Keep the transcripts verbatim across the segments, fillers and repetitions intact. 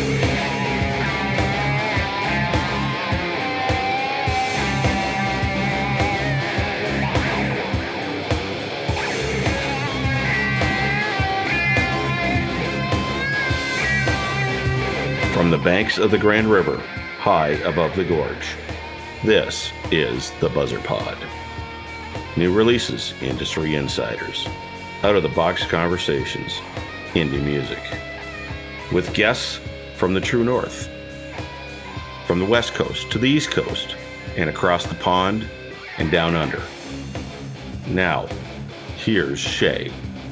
From the banks of the Grand River, high above the gorge, this is the Buzzr Pod. New releases, industry insiders, out-of-the-box conversations, indie music, with guests from the true north, from the west coast to the east coast, and across the pond and down under. Now, here's Shay.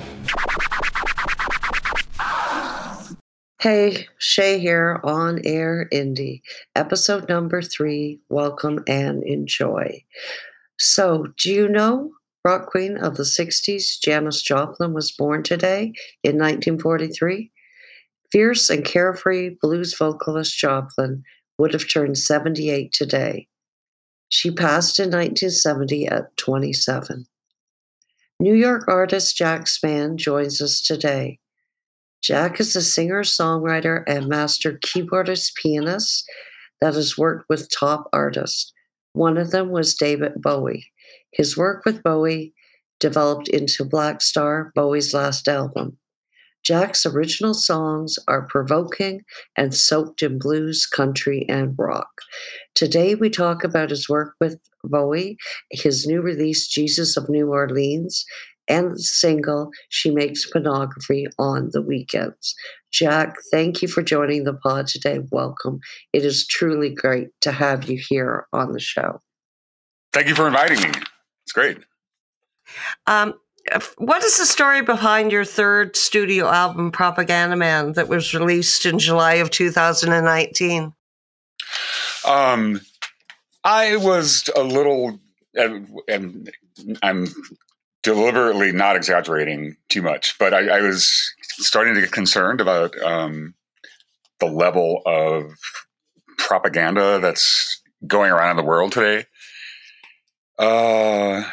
Hey, Shay here on Air Indie, episode number three. Welcome and enjoy. So, do you know rock queen of the sixties, Janis Joplin, was born today in nineteen forty-three? Fierce and carefree blues vocalist Joplin would have turned seventy-eight today. She passed in nineteen seventy at twenty-seven. New York artist Jack Spann joins us today. Jack is a singer, songwriter, and master keyboardist pianist that has worked with top artists. One of them was David Bowie. His work with Bowie developed into Black Star, Bowie's last album. Jack's original songs are provoking and soaked in blues, country, and rock. Today we talk about his work with Bowie, his new release, Jesus of New Orleans, and the single, She Makes Pornography on the Weekends. Jack, thank you for joining the pod today. Welcome. It is truly great to have you here on the show. Thank you for inviting me. It's great. Um, what is the story behind your third studio album, Propaganda Man, that was released in July of two thousand nineteen? Um, I was a little, and, and I'm deliberately not exaggerating too much, but I, I was starting to get concerned about um, the level of propaganda that's going around in the world today. Uh,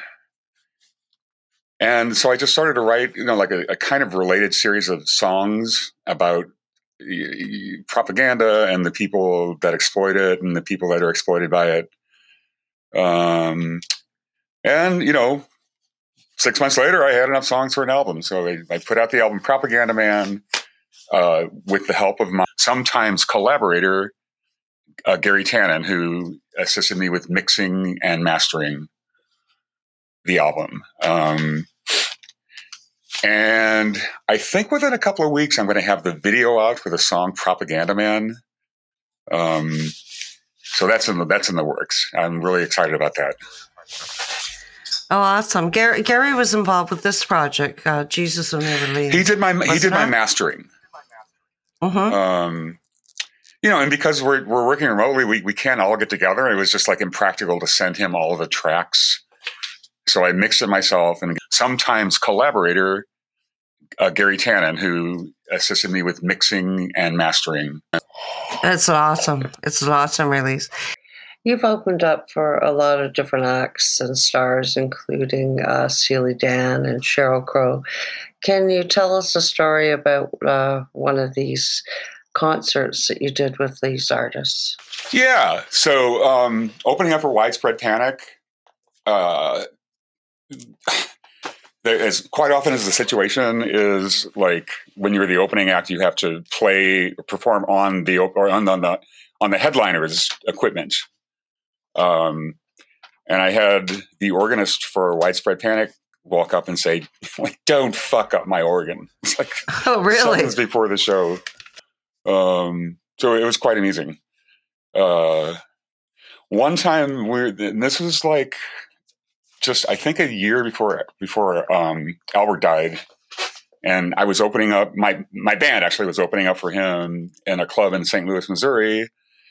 and so I just started to write, you know, like a, a kind of related series of songs about y- y- propaganda and the people that exploit it and the people that are exploited by it. Um, and, you know, Six months later, I had enough songs for an album. So I, I put out the album Propaganda Man uh, with the help of my sometimes collaborator, uh, Gary Tannen, who assisted me with mixing and mastering the album. Um, and I think within a couple of weeks, I'm going to have the video out for the song Propaganda Man. Um, so that's in the, that's in the works. I'm really excited about that. Oh, awesome! Gary Gary was involved with this project, uh, Jesus of New Orleans. He did my he did my mastering. Mm-hmm. Um, you know, and because we're we're working remotely, we we can't all get together. It was just like impractical to send him all of the tracks. So I mixed it myself, and sometimes collaborator uh, Gary Tannen, who assisted me with mixing and mastering. It's awesome. It's an awesome release. You've opened up for a lot of different acts and stars, including uh, Steely Dan and Sheryl Crow. Can you tell us a story about uh, one of these concerts that you did with these artists? Yeah. So um, opening up for Widespread Panic, uh, there is quite often as the situation is like when you're the opening act, you have to play, perform on the or on the on the, on the headliner's equipment. Um, and I had the organist for Widespread Panic walk up and say, like, "Don't fuck up my organ." It's like, oh, really? Seconds before the show. Um, so it was quite amusing. Uh, one time we, and this was like just, I think a year before, before, um, Albert died. And I was opening up my, my band actually was opening up for him in a club in Saint Louis, Missouri.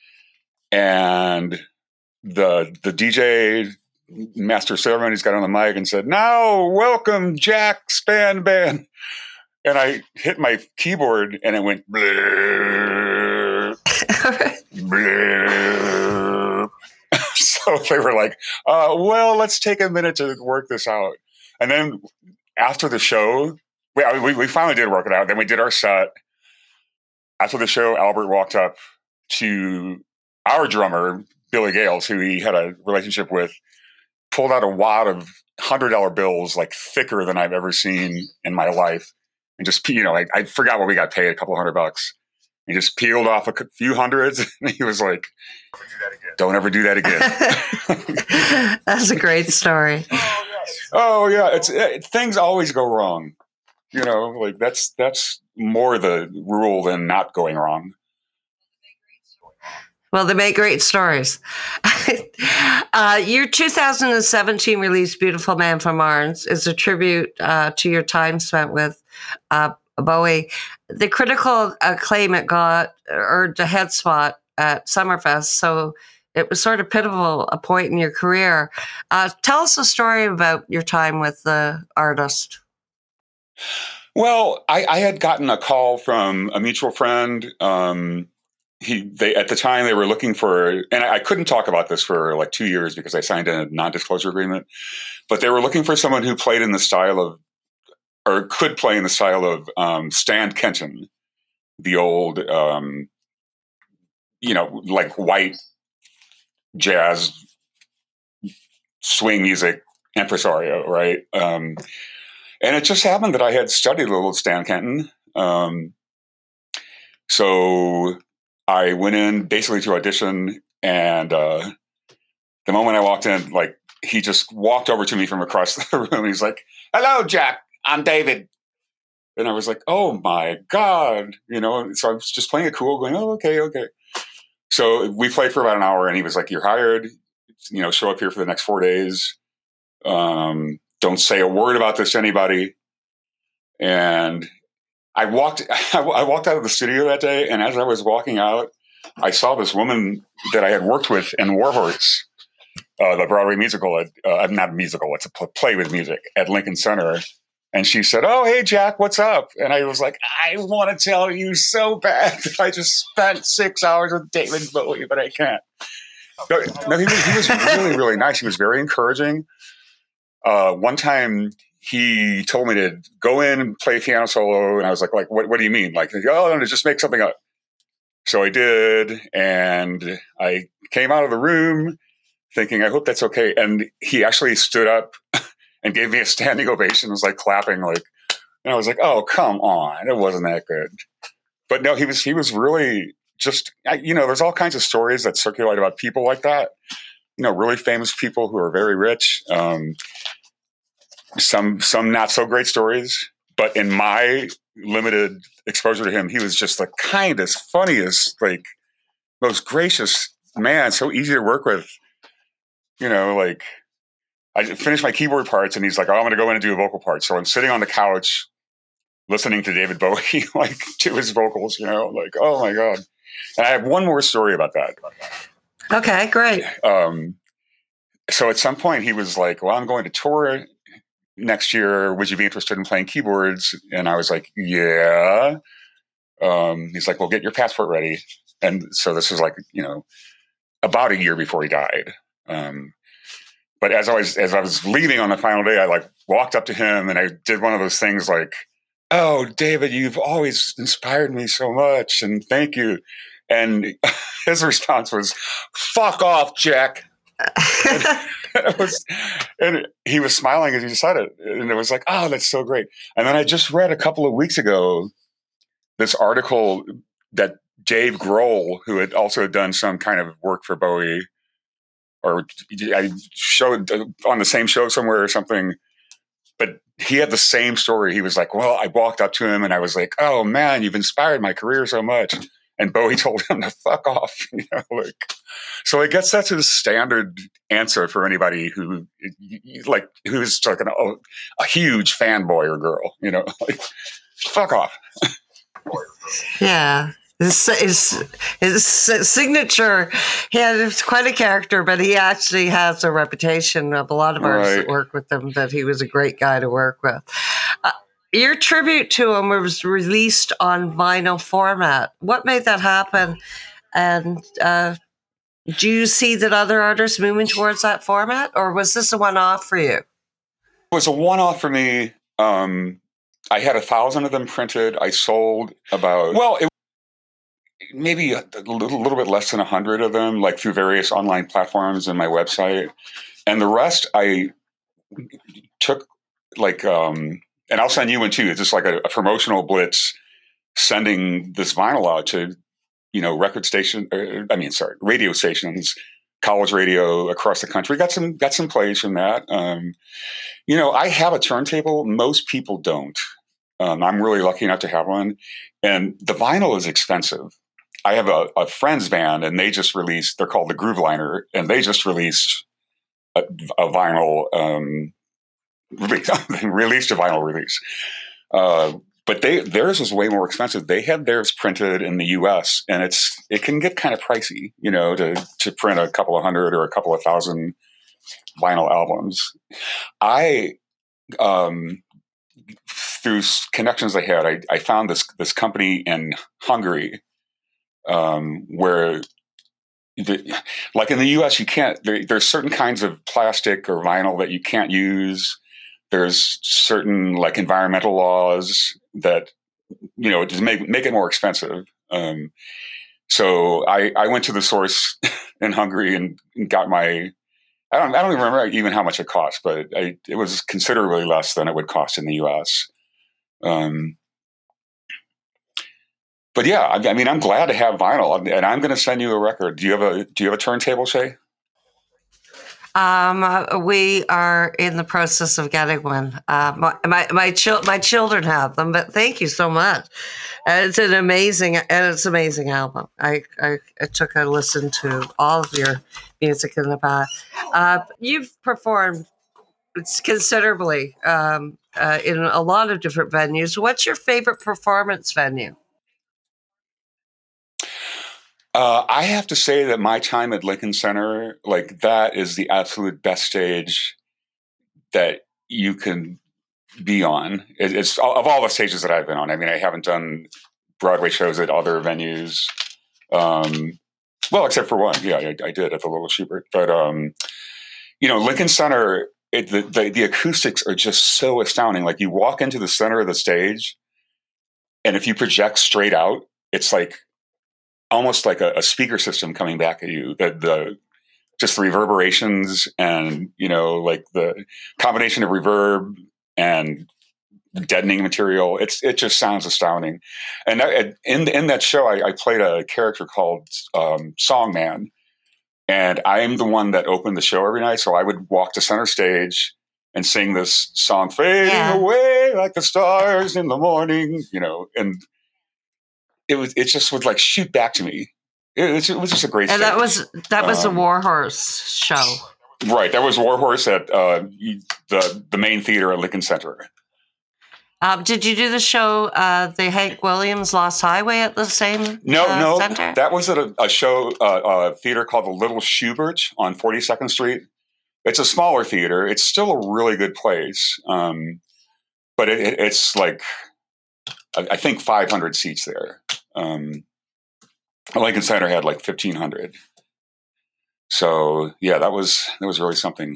And the the D J master of ceremonies got on the mic and said, "Now welcome Jack Spann Band," and I hit my keyboard and it went blurr, blurr. So they were like, uh, "Well, let's take a minute to work this out." And then after the show, we we, we finally did work it out. Then we did our set. after the show, Albert walked up to our drummer, Billy Gales, who he had a relationship with, pulled out a wad of one hundred dollar bills, like thicker than I've ever seen in my life. And just, you know, I, I forgot what we got paid, a couple hundred bucks. He just peeled off a few hundreds. And he was like, don't ever do that again. That's a great story. Oh, yeah. It's it, things always go wrong. You know, like that's that's more the rule than not going wrong. Well, they make great stories. uh, your two thousand seventeen release, Beautiful Man from Mars, is a tribute uh, to your time spent with uh, Bowie. The critical acclaim it got earned a head spot at Summerfest, so it was sort of pivotal, a point in your career. Uh, tell us a story about your time with the artist. Well, I, I had gotten a call from a mutual friend. Um, he, they at the time they were looking for, and I, I couldn't talk about this for like two years because I signed a non-disclosure agreement. But they were looking for someone who played in the style of, or could play in the style of um, Stan Kenton, the old, um, you know, like white jazz swing music impresario, right? Um, and it just happened that I had studied a little Stan Kenton. Um, so I went in basically to audition, and uh, the moment I walked in, like, he just walked over to me from across the room. He's like, "Hello, Jack, I'm David." And I was like, "Oh my God." You know, so I was just playing it cool, going, "Oh, okay, okay." So we played for about an hour, and he was like, "You're hired. You know, show up here for the next four days. Um, don't say a word about this to anybody." And I walked, I walked out of the studio that day, and as I was walking out, I saw this woman that I had worked with in Warhorse, uh, the Broadway musical. At, uh, not a musical; it's a play with music at Lincoln Center. And she said, "Oh, hey, Jack, what's up?" And I was like, "I want to tell you so bad. I just spent six hours with David Bowie, but I can't." No, no he, was, he was really, really nice. He was very encouraging. Uh, one time, he told me to go in and play a piano solo, and I was like, "Like, what? What do you mean? Like, oh, no, just make something up." So I did, and I came out of the room thinking, "I hope that's okay." And he actually stood up and gave me a standing ovation. Was like clapping, like, and I was like, "Oh, come on, it wasn't that good." But no, he was he was really just, you know, there's all kinds of stories that circulate about people like that. You know, really famous people who are very rich. Um, some some not so great stories, but in my limited exposure to him, he was just the kindest, funniest, like most gracious man. So easy to work with. You know, like, I finished my keyboard parts, and he's like, "Oh, I'm going to go in and do a vocal part." So I'm sitting on the couch listening to David Bowie, like, to his vocals, you know, like, oh my God. And I have one more story about that. Okay, great. Um, so at some point he was like, "Well, I'm going to tour next year. Would you be interested in playing keyboards?" And I was like, "Yeah." Um, he's like, "Well, get your passport ready." And so this was like, you know, about a year before he died. Um, but as I was, as I was leaving on the final day, I like walked up to him and I did one of those things like, "Oh, David, you've always inspired me so much, and thank you." And his response was, "Fuck off, Jack." and, it was, and he was smiling as he said it. And it was like, "Oh, that's so great." And then I just read a couple of weeks ago this article that Dave Grohl, who had also done some kind of work for Bowie, or I showed on the same show somewhere or something, but he had the same story. He was like, "Well, I walked up to him and I was like, 'Oh man, you've inspired my career so much.'" And Bowie told him to fuck off. You know, like, so I guess that's his standard answer for anybody who, like, who's like an, a huge fanboy or girl. You know, like, fuck off. Yeah. His, his, his signature, he had quite a character, but he actually has a reputation of a lot of artists Right. that work with him that he was a great guy to work with. Uh, your tribute to him was released on vinyl format. What made that happen? And uh, do you see that other artists moving towards that format, or was this a one-off for you? It was a one-off for me. Um, I had a thousand of them printed. I sold about, well, it maybe a, a little, little bit less than a hundred of them, like through various online platforms and my website. And the rest I took like, um, and I'll send you one too. It's just like a, a promotional blitz, sending this vinyl out to, you know, record station. Uh, I mean, sorry, radio stations, college radio across the country. Got some got some plays from that. Um, you know, I have a turntable. Most people don't. Um, I'm really lucky enough to have one, and the vinyl is expensive. I have a, a friend's band, and they just released. They're called the Groove Liner, and they just released a, a vinyl um, release. released a vinyl release. Uh, but they theirs was way more expensive. They had theirs printed in the U S, and it's it can get kind of pricey, you know, to to print a couple of hundred or a couple of thousand vinyl albums. I um, through connections I had, I, I found this this company in Hungary um, where, the, like in the U S, you can't. There, there's certain kinds of plastic or vinyl that you can't use. There's certain like environmental laws that, you know, just make make it more expensive. Um, so I, I went to the source in Hungary and got my. I don't I don't even remember even how much it cost, but I, it was considerably less than it would cost in the U S. Um, but yeah, I, I mean, I'm glad to have vinyl, and I'm going to send you a record. Do you have a Do you have a turntable, Shay? Um, uh, we are in the process of getting one. Uh, my my my, chil- my children have them, but thank you so much. Uh, it's an amazing and it's an amazing album. I, I I took a listen to all of your music in the past. Uh, you've performed considerably um, uh, in a lot of different venues. What's your favorite performance venue? Uh, I have to say that my time at Lincoln Center, like that, is the absolute best stage that you can be on. It, it's of all the stages that I've been on. I mean, I haven't done Broadway shows at other venues. Um, well, except for one. Yeah, I, I did at the Little Schubert. But, um, you know, Lincoln Center, it, the, the, the acoustics are just so astounding. Like you walk into the center of the stage, and if you project straight out, it's like almost like a, a speaker system coming back at you. The, the just the reverberations and, you know, like the combination of reverb and deadening material. It's it just sounds astounding. And I, in in that show, I, I played a character called um, Songman, and I'm the one that opened the show every night. So I would walk to center stage and sing this song, "Fading yeah. away like the stars in the morning," you know, and it was it just would like shoot back to me. It was, it was just a great. And stage. that was that was um, a Warhorse show, right? That was Warhorse at uh, the the main theater at Lincoln Center. Um, did you do the show, uh, the Hank Williams Lost Highway, at the same no, uh, no, center? That was at a, a show, uh, a theater called the Little Schubert on forty-second Street. It's a smaller theater. It's still a really good place, um, but it, it, it's like I, I think five hundred seats there. Um, Lincoln Center had like fifteen hundred. So yeah, that was that was really something.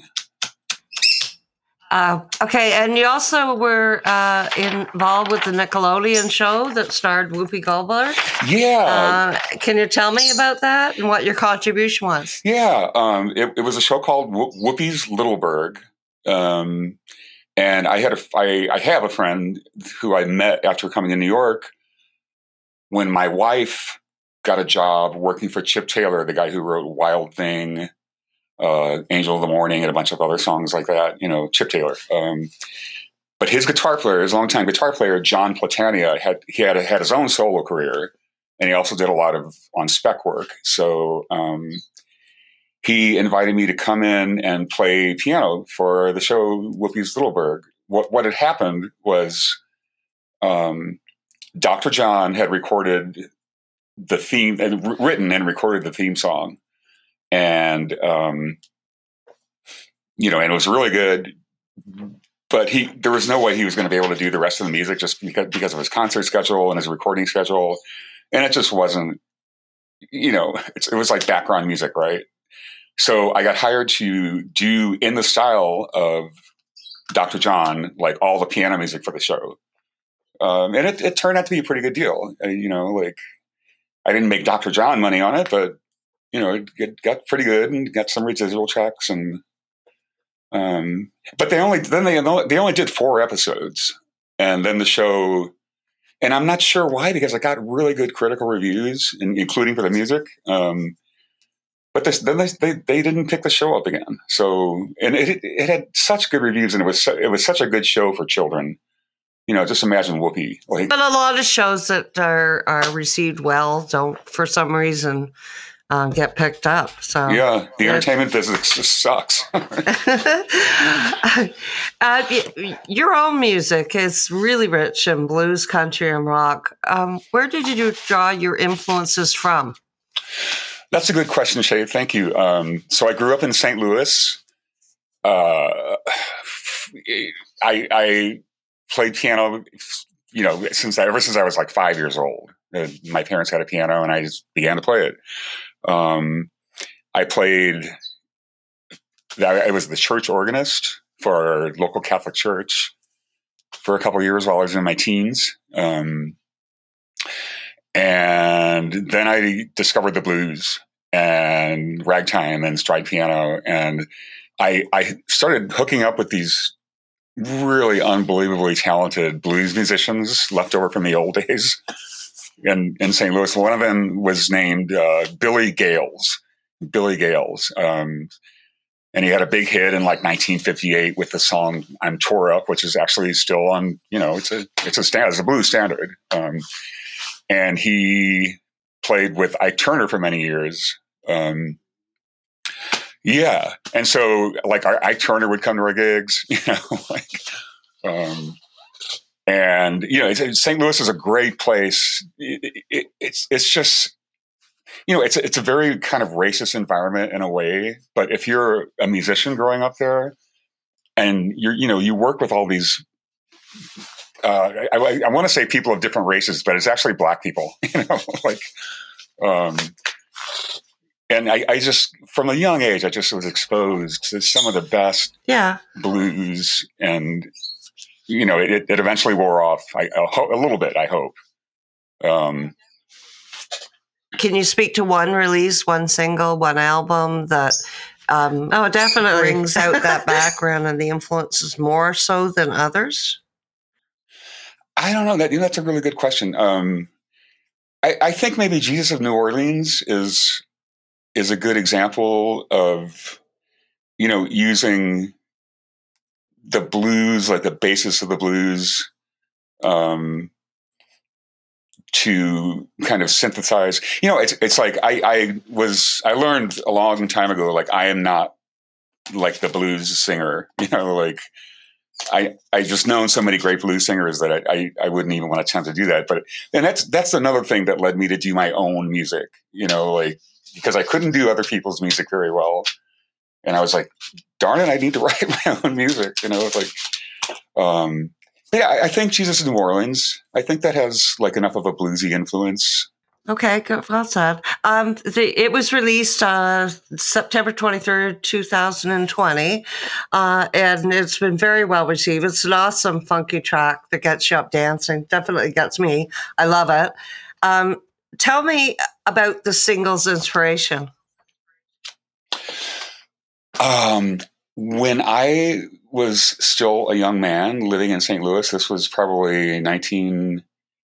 Uh, okay, and you also were uh, involved with the Nickelodeon show that starred Whoopi Goldberg. Yeah. Uh, can you tell me about that and what your contribution was? Yeah, um, it, it was a show called Whoopi's Little Berg. Um, and I had a, I, I have a friend who I met after coming to New York when my wife got a job working for Chip Taylor, the guy who wrote Wild Thing, uh, Angel of the Morning, and a bunch of other songs like that, you know, Chip Taylor. Um, but his guitar player, his longtime guitar player, John Platania, had he had had his own solo career, and he also did a lot of on spec work. So um, he invited me to come in and play piano for the show Whoopi's Little Berg. What what had happened was um, Doctor John had recorded the theme and written and recorded the theme song. And, um, you know, and it was really good, but he, there was no way he was going to be able to do the rest of the music just because, because of his concert schedule and his recording schedule. And it just wasn't, you know, it's, it was like background music, right? So I got hired to do in the style of Doctor John, like all the piano music for the show. Um, and it, it turned out to be a pretty good deal. Uh, you know, like I didn't make Doctor John money on it, but you know, it, it got pretty good and got some residual checks. And um, but they only then they they only did four episodes, and then the show. And I'm not sure why, because I got really good critical reviews, including for the music. Um, but this, then they, they they didn't pick the show up again. So, and it it had such good reviews, and it was so, it was such a good show for children. You know, just imagine Whoopi. Like, but a lot of shows that are are received well don't, for some reason, uh, get picked up. So yeah, the entertainment business just sucks. uh, your own music is really rich in blues, country, and rock. Um, where did you draw your influences from? That's a good question, Shay. Thank you. Um, so I grew up in Saint Louis. Uh, I, I played piano, you know, since ever since I was like five years old. Uh, my parents had a piano, and I just began to play it. Um, I played. I was the church organist for our local Catholic church for a couple of years while I was in my teens. Um, and then I discovered the blues and ragtime and stride piano. And I, I started hooking up with these really unbelievably talented blues musicians left over from the old days in, in Saint Louis. One of them was named uh, Billy Gales. Billy Gales. Um, And he had a big hit in like nineteen fifty-eight with the song "I'm Tore Up," which is actually still on. You know, it's a it's a standard, it's a blues standard. Um, and he played with Ike Turner for many years. Um, yeah, and so like our, Ike Turner would come to our gigs. You know, like, um, and you know, it's, Saint Louis is a great place. It, it, it's it's just. You know, it's a, it's a very kind of racist environment in a way. But if you're a musician growing up there, and you're, you know, you work with all these, uh, I, I, I want to say people of different races, but it's actually Black people. You know, like, um, and I, I just from a young age, I just was exposed to some of the best yeah. blues, and you know, it, it eventually wore off. I, a, a little bit, I hope. Um, Can you speak to one release, one single, one album that um, oh, definitely brings out that background and the influences more so than others? I don't know. That you know, that's a really good question. Um, I, I think maybe Jesus of New Orleans is is a good example of, you know, using the blues, like the basis of the blues, um, to kind of synthesize. You know, it's it's like I, I was I learned a long time ago, like I am not like the blues singer. You know, like I I just known so many great blues singers that I, I I wouldn't even want to attempt to do that. But and that's that's another thing that led me to do my own music. You know, like because I couldn't do other people's music very well, and I was like, darn it, I need to write my own music. You know, it's like. Um, Yeah, I think Jesus in New Orleans. I think that has like enough of a bluesy influence. Okay, good. Well said. Um, the, it was released uh, September twenty-third, twenty twenty, uh, and it's been very well received. It's an awesome, funky track that gets you up dancing. Definitely gets me. I love it. Um, tell me about the single's inspiration. Um, when I was still a young man living in Saint Louis, this was probably nineteen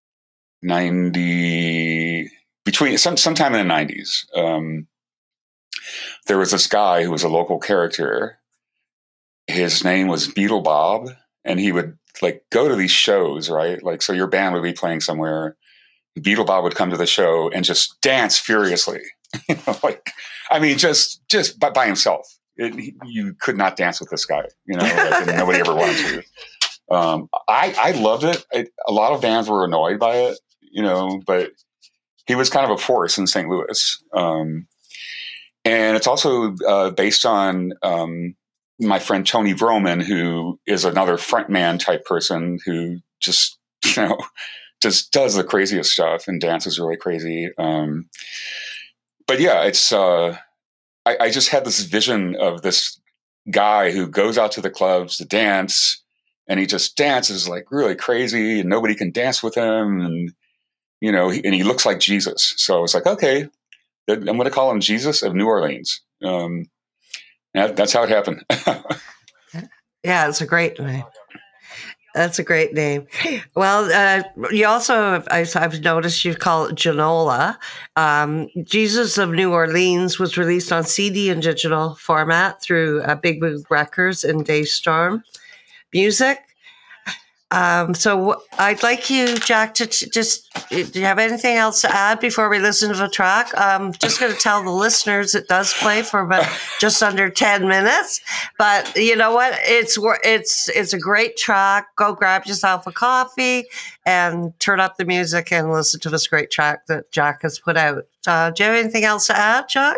ninety, between some sometime in the nineties. Um, there was this guy who was a local character. His name was Beetle Bob, and he would like go to these shows, right? Like, so your band would be playing somewhere. Beetle Bob would come to the show and just dance furiously. You know, like, I mean, just just by, by himself. It, you could not dance with this guy. You know, like, nobody ever wanted to. Um, I I loved it. it. A lot of bands were annoyed by it. You know, but he was kind of a force in Saint Louis. Um, and it's also uh, based on um, my friend Tony Vroman, who is another frontman type person who just, you know, just does the craziest stuff and dances really crazy. Um, but yeah, it's, uh, I, I just had this vision of this guy who goes out to the clubs to dance, and he just dances like really crazy and nobody can dance with him. And you know, and he looks like Jesus. So I was like, okay, I'm going to call him Jesus of New Orleans. Um, that, that's how it happened. Yeah, it's a great name. That's a great name. Well, uh, you also, I've noticed you call it Janola. Um, Jesus of New Orleans was released on C D and digital format through uh, Big Boog Records and Daystorm Music. Um, so I'd like you, Jack, to t- just, do you have anything else to add before we listen to the track? I'm just going to tell the listeners it does play for about just under ten minutes, but you know what? It's, it's, it's a great track. Go grab yourself a coffee and turn up the music and listen to this great track that Jack has put out. Uh, do you have anything else to add, Jack?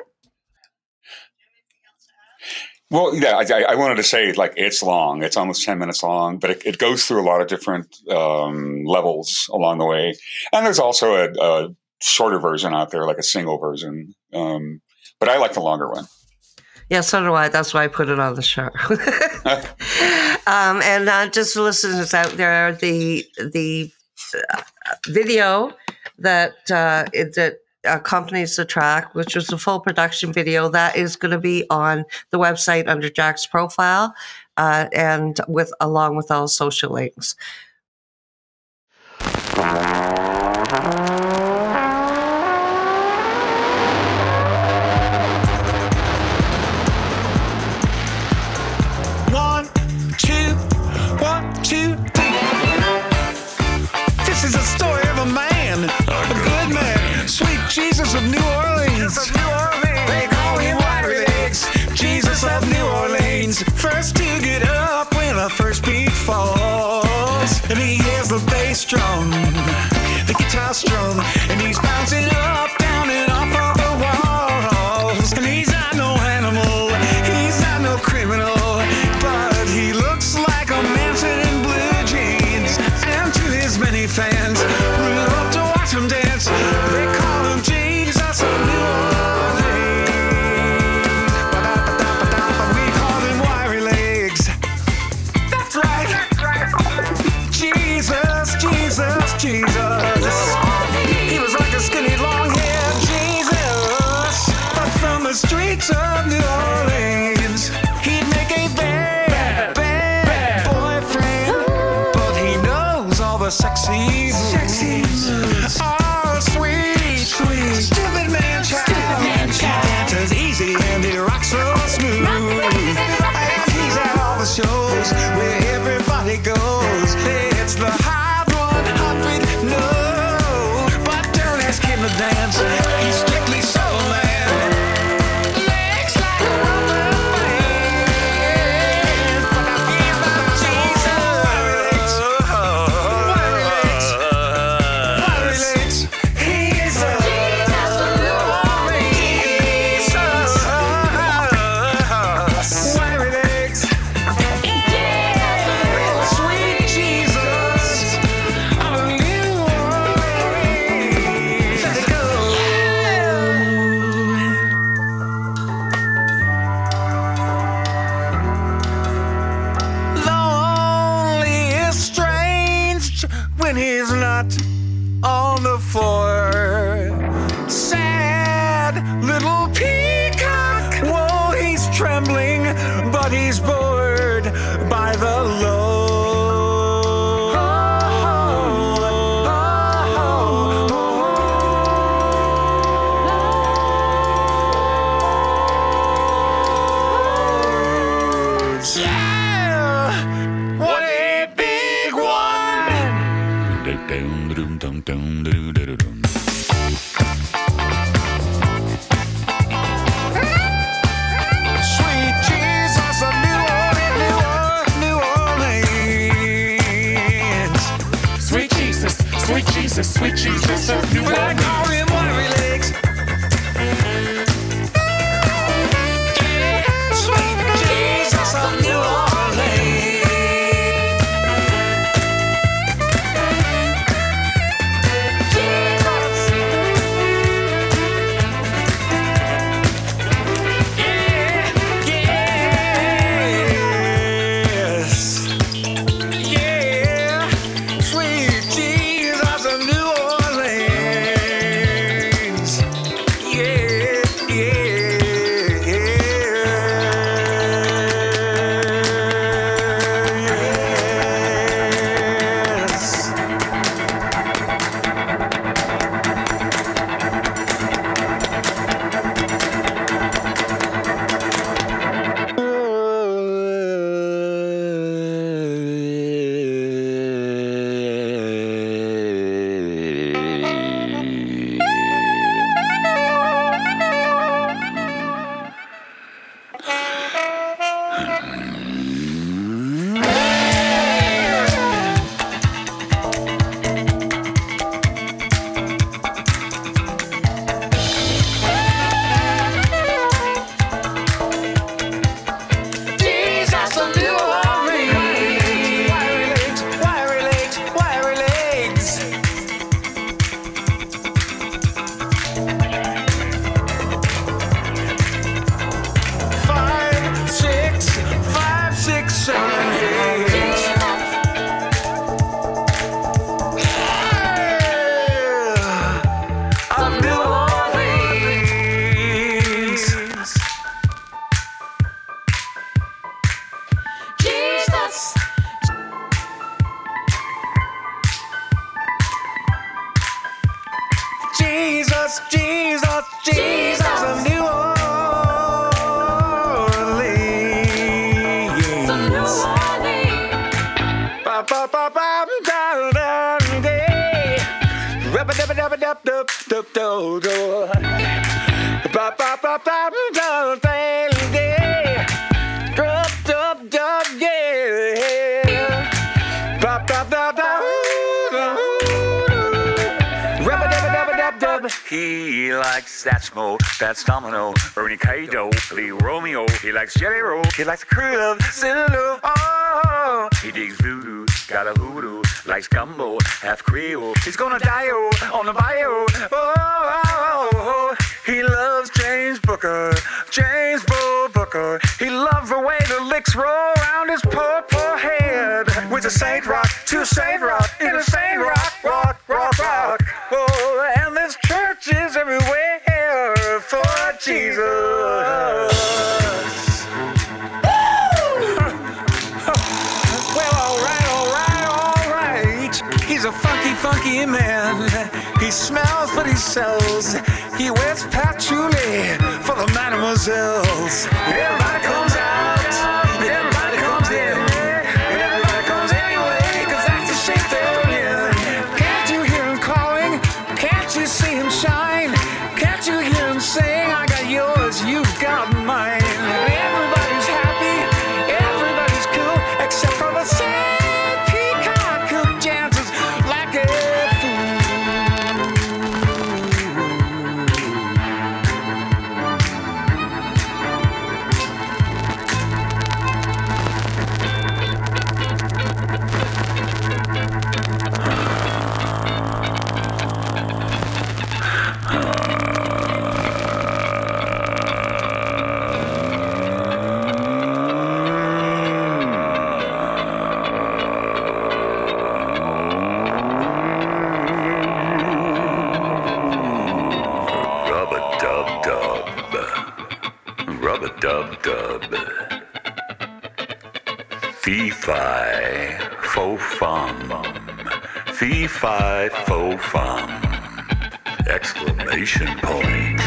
Well, yeah, I, I wanted to say, like, it's long. It's almost ten minutes long, but it, it goes through a lot of different um, levels along the way. And there's also a, a shorter version out there, like a single version. Um, but I like the longer one. Yeah, so do I. That's why I put it on the show. um, and uh, just for listeners out there, the the uh, video that uh, it, that accompanies the track, which was a full production video, that is going to be on the website under Jack's profile, uh, and with along with all social links. One, two, one, two, three. This is a story of a man, a good man, sweet Jesus of New Orleans. They call him Wiry Legs, Jesus of New Orleans. First to get up when the first beat falls, and he hears the bass drum, the guitar strum, and he's bouncing up, down, and off of the walls. And he's not no animal, he's not no criminal, but he looks like a man sitting in blue jeans. And to his many fans who love to watch him dance, they call him Jesus of New Orleans. We call him Wiry Legs. That's right. Jesus, Jesus, Jesus. He was like a skinny, long-haired Jesus, but from the streets of New Orleans, he'd make a bad, bad boyfriend, but he knows all the sexy, sexy moves. Oh, sweet, sweet, stupid man child. Stupid man child. He dances easy and he rocks so smooth. And he's at all the shows where everybody goes. It's the high one hundred, no, but don't ask him to dance. He's strictly soul man. Legs like a rubber band. He's not Jesus. Wiry Legs. Wiry Legs. He's a Jesus of New Orleans. Wiry Legs. Sweet Jesus of New Orleans. Let it go. Lonely is strange when he's not on the floor. Sad little peacock. Whoa, he's trembling, but he's bored by the low. Yeah, what a big one. Sweet Jesus of New Orleans, New Orleans, New Orleans. Sweet Jesus, sweet Jesus, sweet Jesus of New But I Orleans. call him Wiry Legs. Sweet Jesus of New Orleans. Ba ba ba ba da da yeah. Dub dub dub yeah. Ba ba ba ba. Rubba dubba dubba dub dub. He likes that smoke, that's Domino, Ernie Kaido, Lee Romeo. He likes Jelly Roll, he likes the crew of Zillow. Oh, he digs voodoo, got a hoodoo, likes gumbo, half Creole. He's gonna die oh, on the bio. Oh, oh, oh, he loves James Booker, James Bo Booker. He loves the way the licks roll around his poor, poor head. With a Saint Rock, to Saint Rock, in a Saint Rock, rock, rock, rock. Oh, and there's churches everywhere for Jesus. Well, all right, all right, all right. He's a funky, funky man. He smells, but he sells. He wears patchouli for the mademoiselles. Everybody comes out, everybody comes in, everybody comes anyway, 'cause that's the shape they're in. Can't you hear him calling? Can't you see him shine? Can't you hear him saying, I got yours, you got mine? Everybody's happy, everybody's cool, except for the sad peacock who dances like a fool. Rub-a-dub-dub. Rub-a-dub-dub. Fee-fi, fo-fum. Fee-fi, fo-fum. Exclamation point.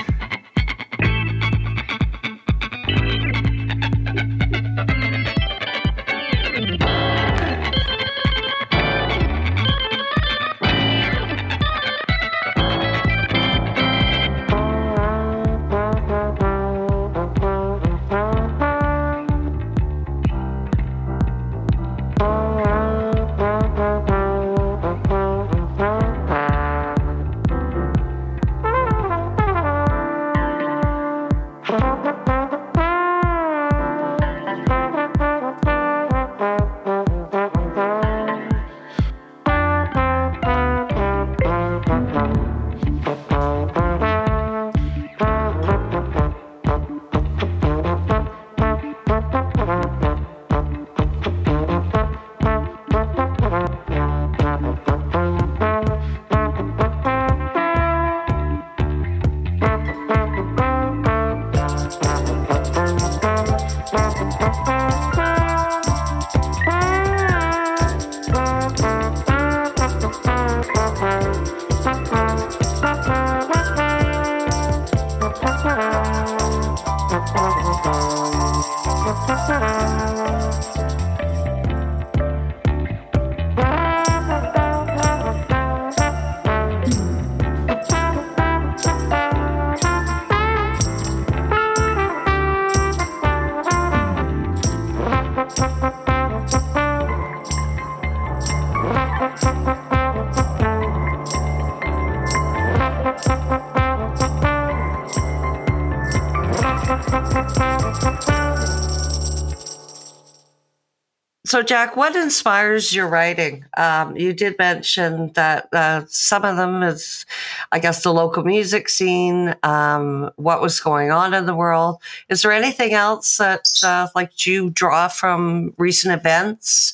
So, Jack, what inspires your writing? Um, you did mention that uh, some of them is, I guess, the local music scene, um, what was going on in the world. Is there anything else that, uh, like, you draw from recent events,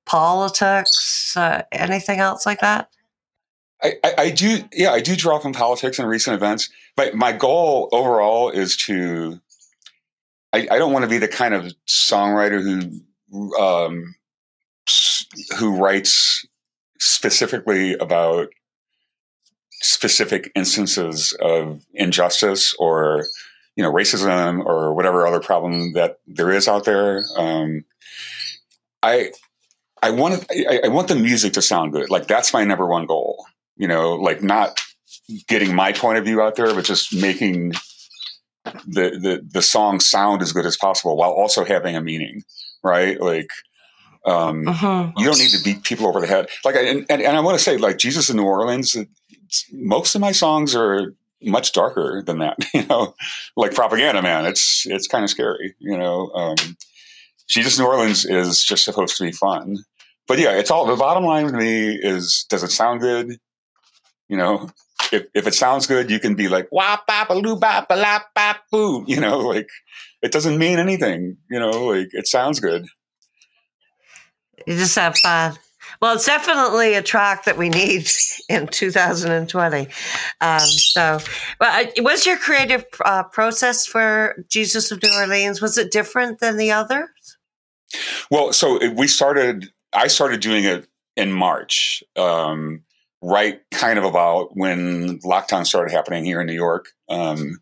politics, uh, anything else like that? I, I, I do, yeah, I do draw from politics and recent events. But my goal overall is to, I, I don't want to be the kind of songwriter who, um, who writes specifically about specific instances of injustice or, you know, racism or whatever other problem that there is out there. Um, I, I want I, I want the music to sound good. Like, that's my number one goal. You know, like, not getting my point of view out there, but just making the, the, the songs sound as good as possible while also having a meaning, right? Like, um, Mhm. you don't need to beat people over the head. Like, and, and, and I want to say, like, Jesus in New Orleans, it's, most of my songs are much darker than that, you know, like Propaganda Man. It's, it's kind of scary, you know. Um, Jesus in New Orleans is just supposed to be fun. But yeah, it's all, the bottom line to me is, does it sound good? You know, if, if it sounds good, you can be like, wah, ba, ba, loo, ba, ba, la, ba, boo. You know, like, it doesn't mean anything, you know, like, it sounds good. You just have fun. Well, it's definitely a track that we need in two thousand twenty. Um, so, well, uh, was your creative uh, process for Jesus of New Orleans, was it different than the others? Well, so it- we started, I started doing it in March, um, right kind of about when lockdown started happening here in New York. Um,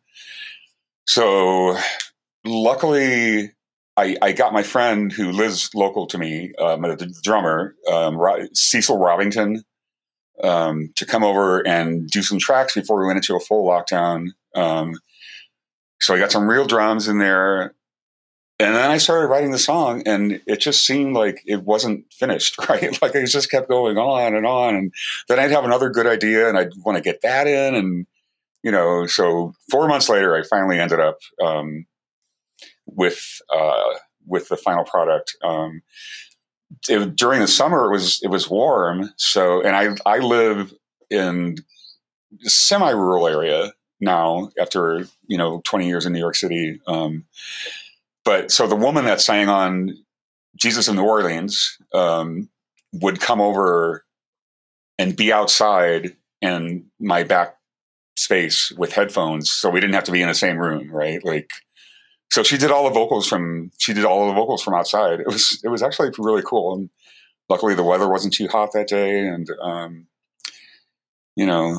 so luckily, I, I got my friend who lives local to me, um, the drummer, um, Ro- Cecil Robington, um, to come over and do some tracks before we went into a full lockdown. Um, so I got some real drums in there. And then I started writing the song, and it just seemed like it wasn't finished, right? Like it just kept going on and on. And then I'd have another good idea, and I'd want to get that in. And, you know, so four months later, I finally ended up um, with uh, with the final product. Um, it, during the summer, it was it was warm. So, and I I live in a semi-rural area now after, you know, twenty years in New York City. Um, But so the woman that sang on Jesus in New Orleans um, would come over and be outside in my back space with headphones, so we didn't have to be in the same room, right? Like, so she did all the vocals from she did all the vocals from outside. It was it was actually really cool, and luckily the weather wasn't too hot that day, and um, you know,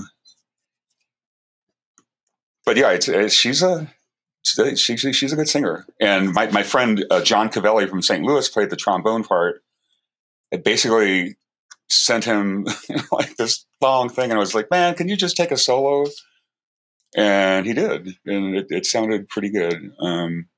but yeah, it's, it's she's a She, she, she's a good singer. And my, my friend, uh, John Cavelli from Saint Louis, played the trombone part. It basically sent him like this long thing. And I was like, man, can you just take a solo? And he did. And it, it sounded pretty good. Um,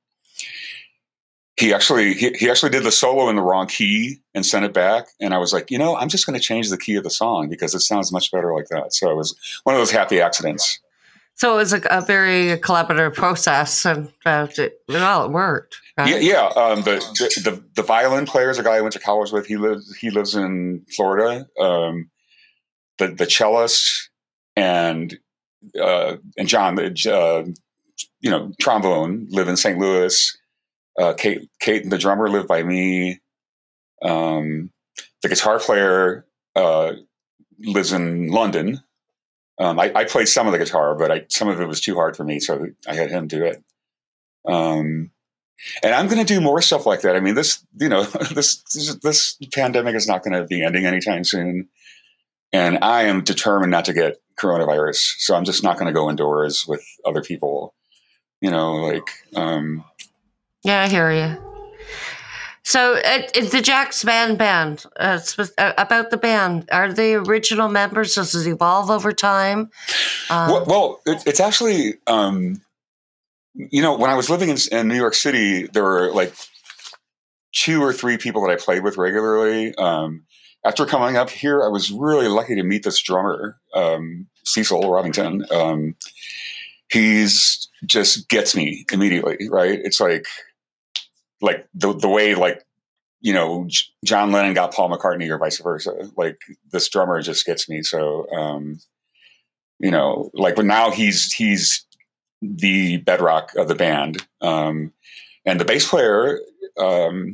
he actually he, he actually did the solo in the wrong key and sent it back. And I was like, you know, I'm just going to change the key of the song because it sounds much better like that. So it was one of those happy accidents. So it was a, a very collaborative process, and uh, it, well, it worked. Right? Yeah, yeah. Um, the, the the the violin player is a guy I went to college with. He lives he lives in Florida. Um, the the cellist and uh, and John, uh, you know, trombone, live in Saint Louis. Uh, Kate, Kate, the drummer, lived by me. Um, the guitar player uh, lives in London. Um, I, I played some of the guitar, but I, some of it was too hard for me, so I had him do it. Um, and I'm going to do more stuff like that. I mean, this, you know, this this, this pandemic is not going to be ending anytime soon, and I am determined not to get coronavirus. So I'm just not going to go indoors with other people. You know, like. Um, Yeah, I hear you. So, uh, is the Jack's Band band uh, sp- uh, about the band? Are they original members? Does it evolve over time? Um, well, well it, it's actually, um, you know, when I was living in, in New York City, there were like two or three people that I played with regularly. Um, after coming up here, I was really lucky to meet this drummer, um, Cecil Robington. Um, he's just gets me immediately, right? It's like. Like the the way like you know John Lennon got Paul McCartney or vice versa. Like this drummer just gets me. So um, you know, like but now he's he's the bedrock of the band. Um, and the bass player um,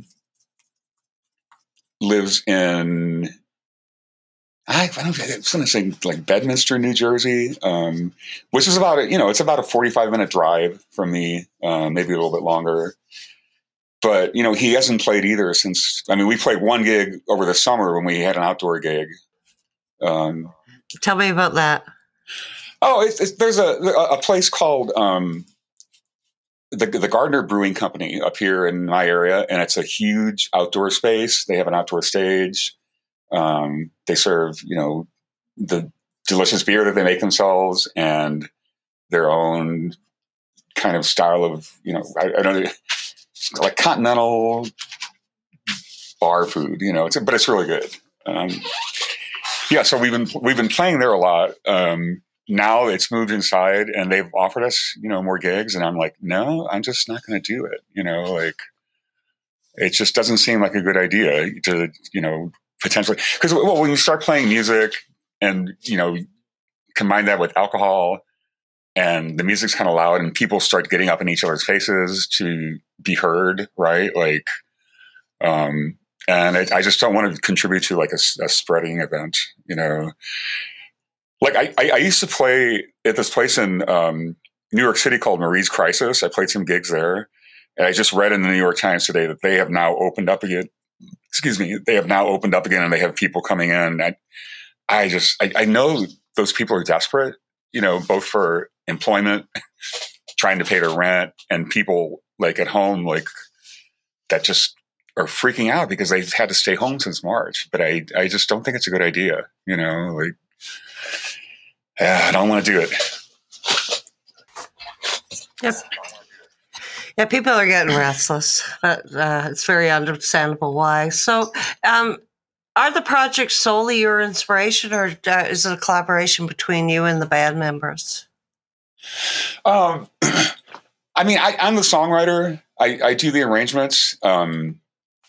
lives in I, I don't I was going to say like Bedminster, New Jersey, um, which is about a, you know it's about a forty-five minute drive from me, uh, maybe a little bit longer. But, you know, he hasn't played either since, I mean, we played one gig over the summer when we had an outdoor gig. Um, Tell me about that. oh, it's, it's, there's a, a place called um, the, the Gardner Brewing Company up here in my area, and it's a huge outdoor space. They have an outdoor stage. Um, they serve, you know, the delicious beer that they make themselves and their own kind of style of, you know, I, I don't know, like continental bar food, you know, it's, but it's really good. Um, yeah. So we've been, we've been playing there a lot. Um, now it's moved inside and they've offered us, you know, more gigs. And I'm like, no, I'm just not going to do it. You know, like it just doesn't seem like a good idea to, you know, potentially, because well, when you start playing music and, you know, combine that with alcohol and the music's kind of loud and people start getting up in each other's faces to be heard. Right. Like, um, and I, I just don't want to contribute to like a, a spreading event, you know. Like I, I, I used to play at this place in um, New York City called Marie's Crisis. I played some gigs there. And I just read in the New York Times today that they have now opened up again. Excuse me. They have now opened up again and they have people coming in. I, I just, I, I know those people are desperate, you know, both for employment, trying to pay their rent, and people like at home, like that just are freaking out because they've had to stay home since March. But I, I just don't think it's a good idea, you know, like, yeah, I don't want to do it. Yep. Yeah, people are getting restless, but uh, it's very understandable why. So, um, are the projects solely your inspiration, or uh, is it a collaboration between you and the band members? Um, I mean, I, I'm the songwriter. I, I do the arrangements. Um,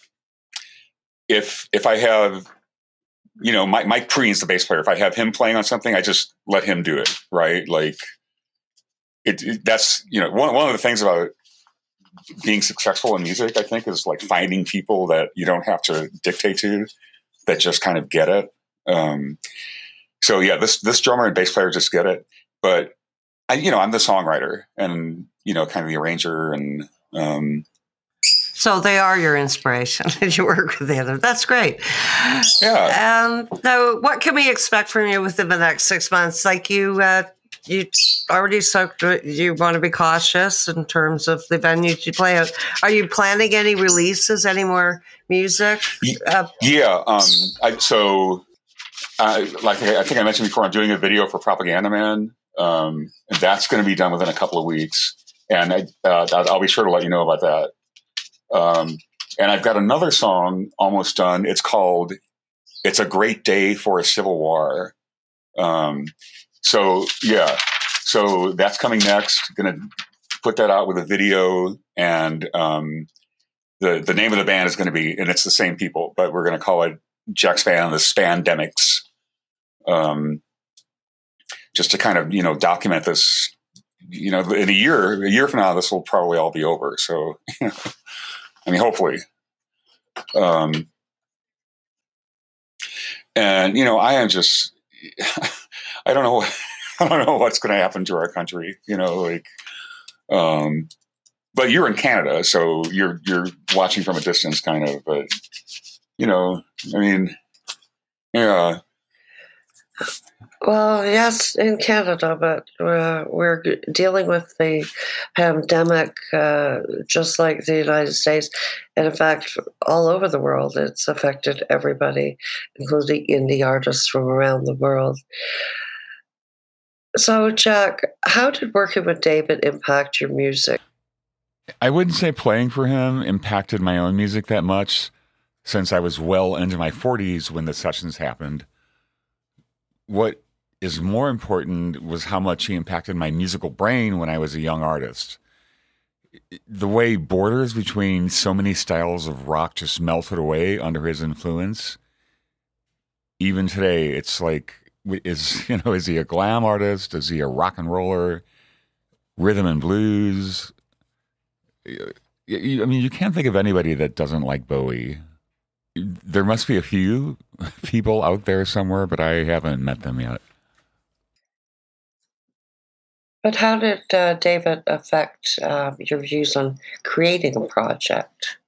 if if I have, you know, Mike, Mike Preen's the bass player. If I have him playing on something, I just let him do it, right? Like, it, it that's, you know, one, one of the things about being successful in music, I think, is like finding people that you don't have to dictate to, that just kind of get it. Um, so yeah, this this drummer and bass player just get it. But I, you know, I'm the songwriter and, you know, kind of the arranger and. Um, So they are your inspiration and you work with the other. That's great. Yeah. Um, now, what can we expect from you within the next six months? Like you, uh, you already spoke, you want to be cautious in terms of the venues you play at. Are you planning any releases, any more music? Uh, yeah. Um, I, so, uh, like I think I mentioned before, I'm doing a video for Propaganda Man. Um, and that's going to be done within a couple of weeks. And I, uh, I'll be sure to let you know about that. Um, and I've got another song almost done. It's called It's a Great Day for a Civil War. Um, so, yeah. So that's coming next. Going to put that out with a video. And um, the, the name of the band is going to be, and it's the same people, but we're going to call it Jack Span and the Spandemics. Um, just to kind of, you know, document this, you know, in a year, a year from now, this will probably all be over. So, I mean, hopefully. Um, and, you know, I am just, I don't know, I don't know what's going to happen to our country, you know, like, um, but you're in Canada, so you're, you're watching from a distance kind of, but, you know, I mean, yeah. Well, yes, in Canada, but uh, we're dealing with the pandemic uh, just like the United States. And in fact, all over the world, it's affected everybody, including indie artists from around the world. So, Jack, how did working with David impact your music? I wouldn't say playing for him impacted my own music that much, since I was well into my forties when the sessions happened. What is more important was how much he impacted my musical brain when I was a young artist. The way borders between so many styles of rock just melted away under his influence. Even today, it's like, is, you know, is he a glam artist? Is he a rock and roller? Rhythm and blues? I mean, you can't think of anybody that doesn't like Bowie. There must be a few people out there somewhere, but I haven't met them yet. But how did uh, David affect uh, your views on creating a project?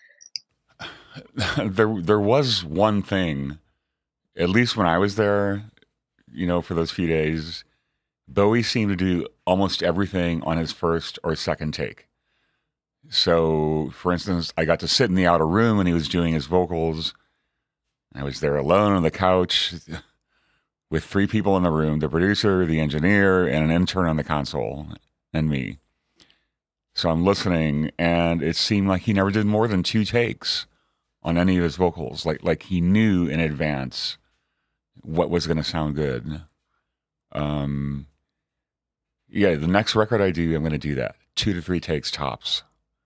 there, there was one thing, at least when I was there, you know, for those few days, Bowie seemed to do almost everything on his first or second take. So, for instance, I got to sit in the outer room when he was doing his vocals. I was there alone on the couch with three people in the room, the producer, the engineer, and an intern on the console, and me. So I'm listening, and it seemed like he never did more than two takes on any of his vocals. Like like he knew in advance what was going to sound good. Um, yeah, the next record I do, I'm going to do that. Two to three takes tops.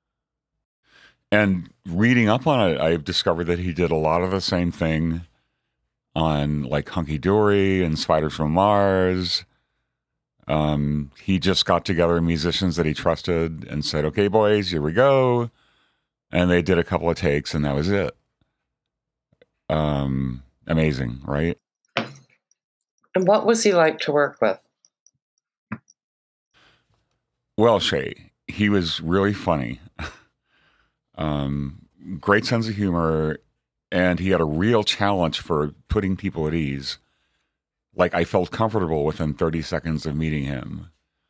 And reading up on it, I've discovered that he did a lot of the same thing on like Hunky Dory and Spiders from Mars. Um, he just got together musicians that he trusted and said, okay, boys, here we go. And they did a couple of takes and that was it. Um, amazing, right? And what was he like to work with? Well, Shay, he was really funny. um, great sense of humor, and he had a real challenge for putting people at ease. Like, I felt comfortable within thirty seconds of meeting him.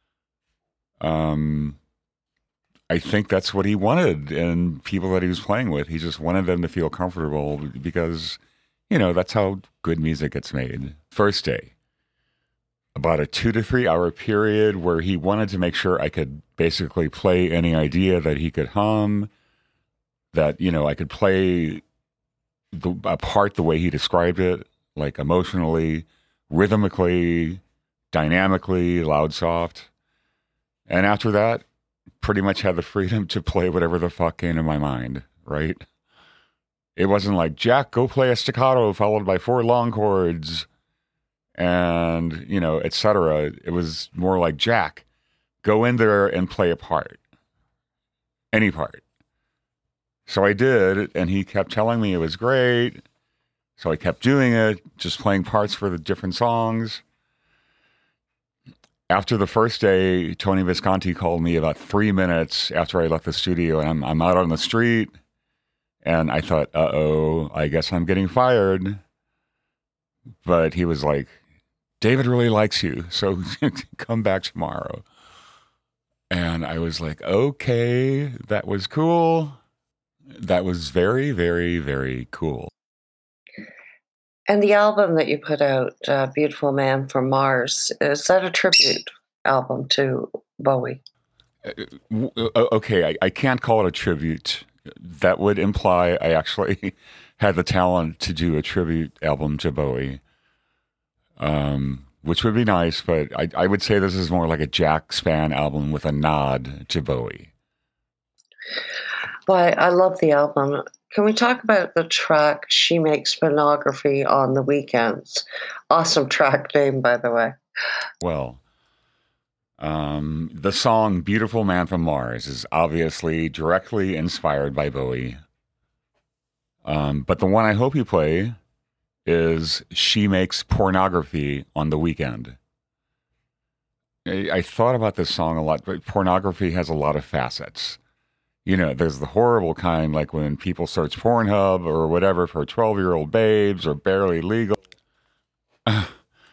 Um, I think that's what he wanted in people that he was playing with. He just wanted them to feel comfortable because, you know, that's how good music gets made. First day, about a two to three hour period where he wanted to make sure I could basically play any idea that he could hum, that, you know, I could play the, a part the way he described it, like emotionally, rhythmically, dynamically, loud, soft. And after that, pretty much had the freedom to play whatever the fuck came to my mind, right? It wasn't like, Jack, go play a staccato followed by four long chords and, you know, et cetera. It was more like, Jack, go in there and play a part. Any part. So I did, and he kept telling me it was great. So I kept doing it, just playing parts for the different songs. After the first day, Tony Visconti called me about three minutes after I left the studio, and I'm, I'm out on the street, and I thought, uh-oh, I guess I'm getting fired. But he was like, David really likes you, so come back tomorrow. And I was like, okay, that was cool. That was very, very, very cool. And the album that you put out, uh, Beautiful Man from Mars, is that a tribute album to Bowie? Uh, okay, I, I can't call it a tribute. That would imply I actually had the talent to do a tribute album to Bowie, um, which would be nice, but I, I would say this is more like a Jack Span album with a nod to Bowie. Well, I, I love the album. Can we talk about the track She Makes Pornography on the Weekends? Awesome track name, by the way. Well, um, the song Beautiful Man from Mars is obviously directly inspired by Bowie. Um, but the one I hope you play is She Makes Pornography on the Weekend. I, I thought about this song a lot, but pornography has a lot of facets. You know, there's the horrible kind, like when people search Pornhub or whatever for twelve-year-old babes or barely legal. Uh,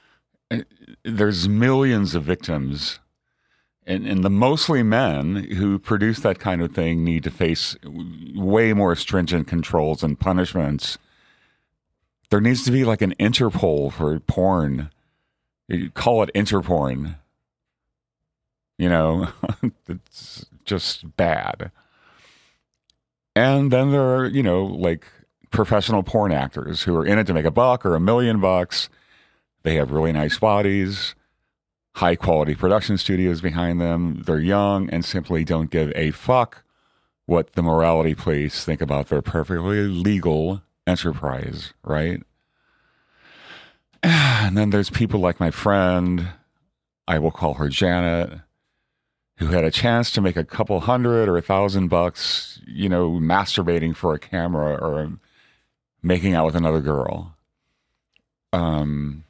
there's millions of victims. And, and the mostly men who produce that kind of thing need to face way more stringent controls and punishments. There needs to be like an Interpol for porn. You call it Interporn. You know, it's just bad. And then there are, you know, like professional porn actors who are in it to make a buck or a million bucks. They have really nice bodies, high quality production studios behind them. They're young and simply don't give a fuck what the morality police think about their perfectly legal enterprise, right? And then there's people like my friend, I will call her Janet, who had a chance to make a couple hundred or a thousand bucks, you know, masturbating for a camera or making out with another girl. Um,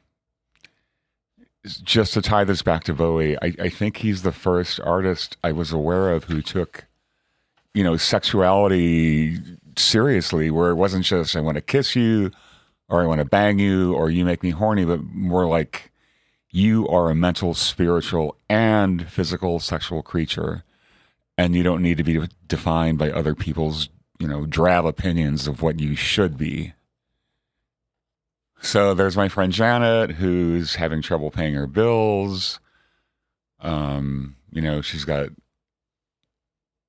just to tie this back to Bowie, I, I think he's the first artist I was aware of who took, you know, sexuality seriously, where it wasn't just, I want to kiss you or I want to bang you or you make me horny, but more like, you are a mental, spiritual, and physical sexual creature, and you don't need to be defined by other people's, you know, drab opinions of what you should be. So there's my friend Janet, who's having trouble paying her bills. Um, you know, she's got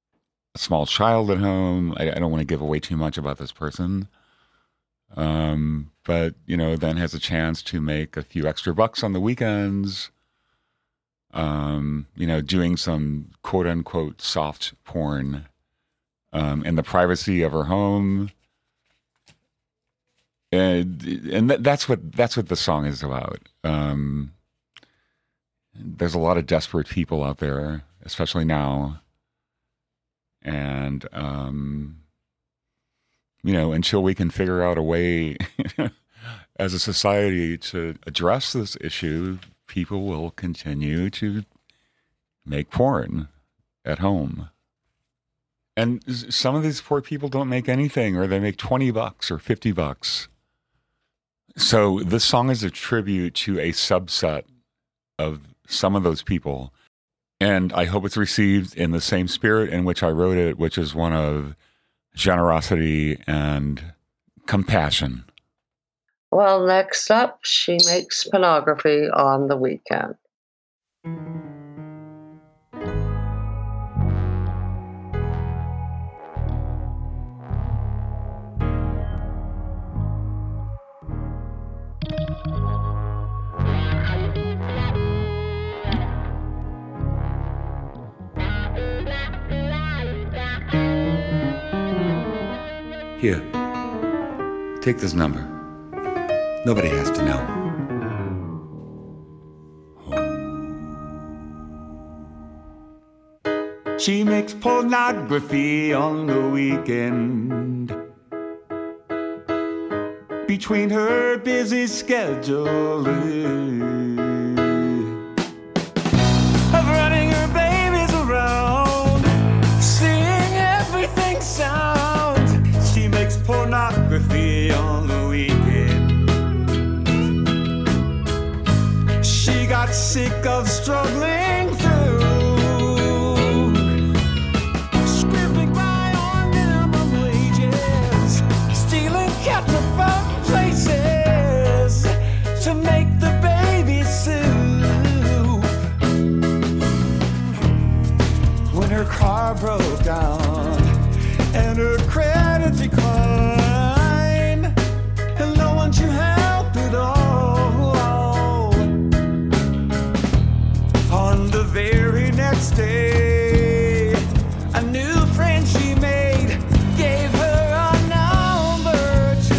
a small child at home. I, I don't want to give away too much about this person. Um, but, you know, then has a chance to make a few extra bucks on the weekends, um, you know, doing some quote unquote soft porn um, in the privacy of her home. And, and th- that's what that's what the song is about. Um, there's a lot of desperate people out there, especially now. And, um, you know, until we can figure out a way as a society to address this issue, people will continue to make porn at home. And some of these poor people don't make anything, or they make twenty bucks or fifty bucks. So this song is a tribute to a subset of some of those people. And I hope it's received in the same spirit in which I wrote it, which is one of generosity and compassion. Well, next up, she makes pornography on the weekend. Here, take this number. Nobody has to know. She makes pornography on the weekend. Between her busy schedule of running her babies around, seeing everything sound. She makes pornography on the weekend. She got sick of struggling through, scribbling by on minimum wages, stealing ketchup from places to make the baby soup. When her car broke down and her credit declined, and no one to help at all. On the very next day, a new friend she made gave her a number to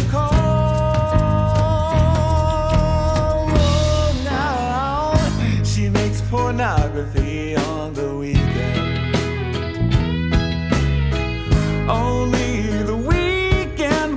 call. Oh, now she makes pornography on the weekend. Only the weekend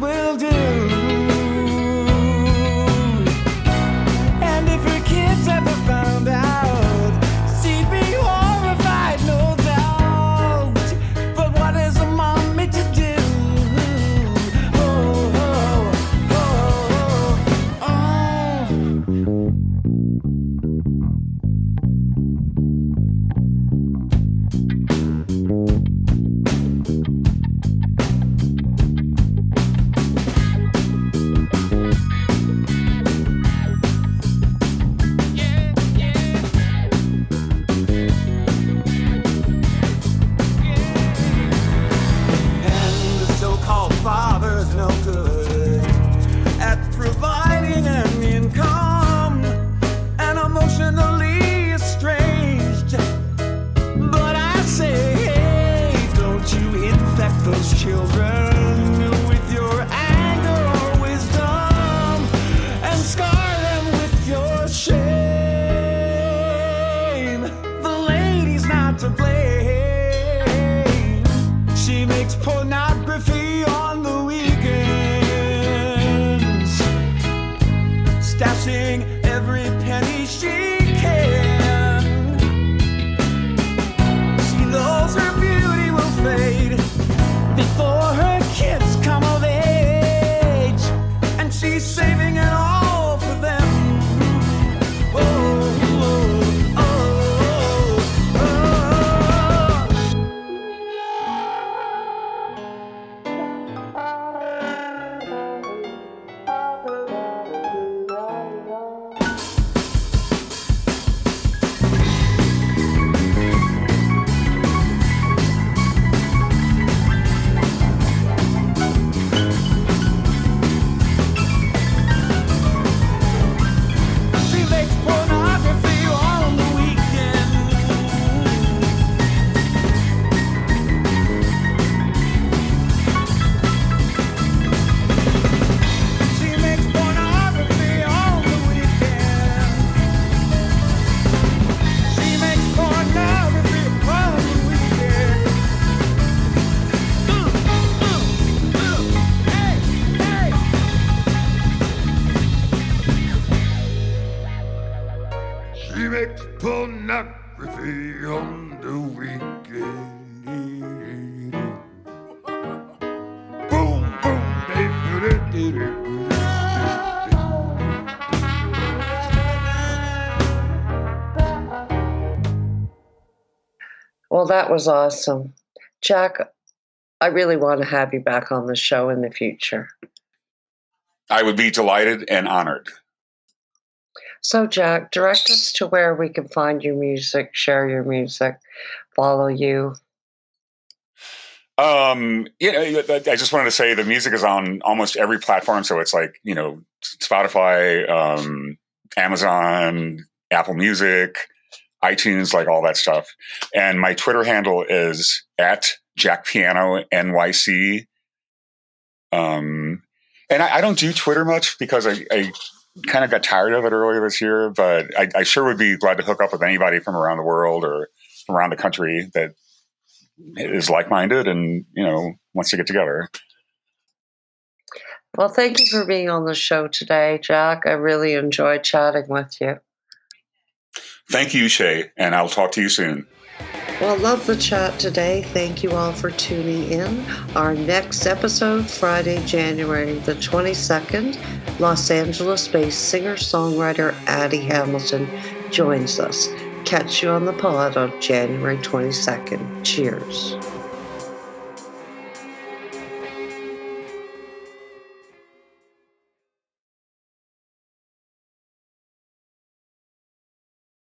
Well, that was awesome. Jack, I really want to have you back on the show in the future. I would be delighted and honored. So, Jack, direct us to where we can find your music, share your music, follow you. Um, yeah, I just wanted to say the music is on almost every platform. So it's like, you know, Spotify, um, Amazon, Apple Music, iTunes, like all that stuff. And my Twitter handle is at Jack Piano N Y C. Um, and I, I don't do Twitter much because I, I kind of got tired of it earlier this year, but I, I sure would be glad to hook up with anybody from around the world or from around the country that is like-minded and, you know, wants to get together. Well, thank you for being on the show today, Jack. I really enjoyed chatting with you. Thank you, Shay, and I'll talk to you soon. Well, love the chat today. Thank you all for tuning in. Our next episode, Friday, January the twenty-second, Los Angeles-based singer-songwriter Addie Hamilton joins us. Catch you on the pod on January twenty-second. Cheers.